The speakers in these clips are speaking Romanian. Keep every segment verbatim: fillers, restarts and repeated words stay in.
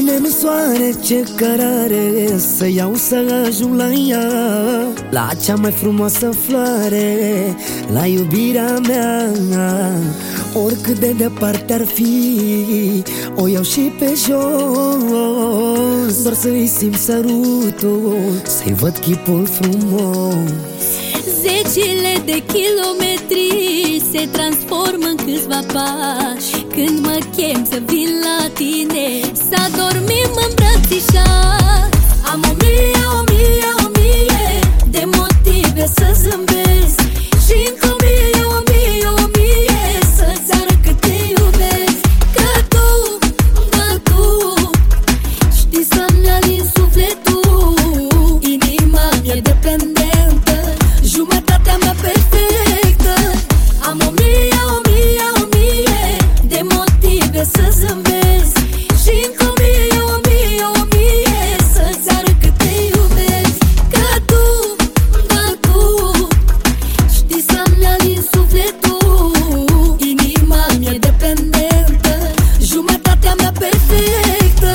Spune-mi, soare, ce cărare să iau să ajung la ea, la cea mai frumoasă floare, la iubirea mea. Oricât de departe ar fi, o iau și pe jos, doar să-i simt sărutul, să-i văd chipul frumos. Zecile de kilometri se transformă în câțiva pași când mă chem să vin la tine, să adormim îmbrățișați. Am o mie, o mie, o mie de motive să zâmbesc și încă o mie, o mie, o mie să-ți arăt cât te iubesc. Că tu, că tu știi să-mi alin sufletul, inima mi-e dependentă, jumătatea mea perfectă. Am o mie, o mie, o mie de motive să zâmbesc și încă o mie, o mie, o mie să-ți arăt cât te iubesc. Că tu, că tu știi să-mi alin sufletul, inima mi-e dependentă, jumătatea mea perfectă.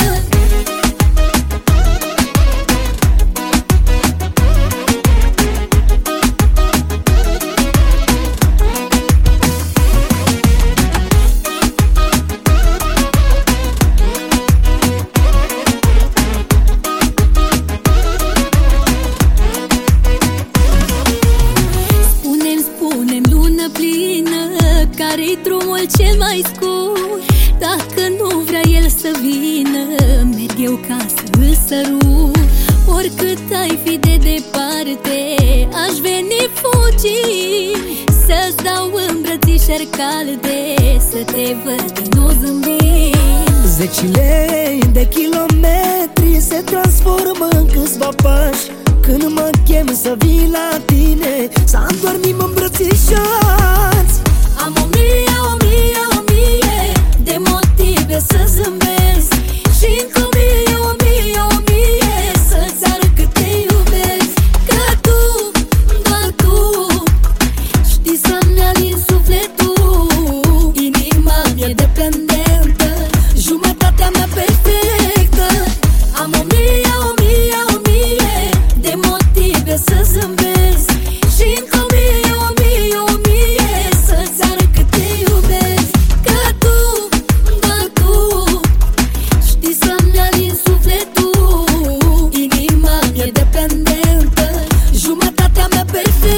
Care-i drumul cel mai scurt? Dacă nu vrea el să vină, merg eu ca să îl sărut. Oricât ai fi de departe, aș veni fugind, să-ți dau îmbrățișări calde, să te văd din nou zâmbind. Zecile de kilometri se transformă în câțiva pași când mă chem să vin la tine, să adormim îmbrățișați. Am o mie, o mie, o mie de motive să zâmbesc și încă o mie, o mie, o mie să-ți arăt cât te iubesc. Că tu, că tu știi să-mi alin sufletul, inima mi-e dependentă, jumătatea mea perfectă. Am o mie, o mie, o mie de motive să zâmbesc și încă o mie, o mie, o mie să-ți arăt cât te iubesc. Că tu, că tu știi să-mi alin sufletul, inima mi-e dependentă, jumătatea mea perfectă.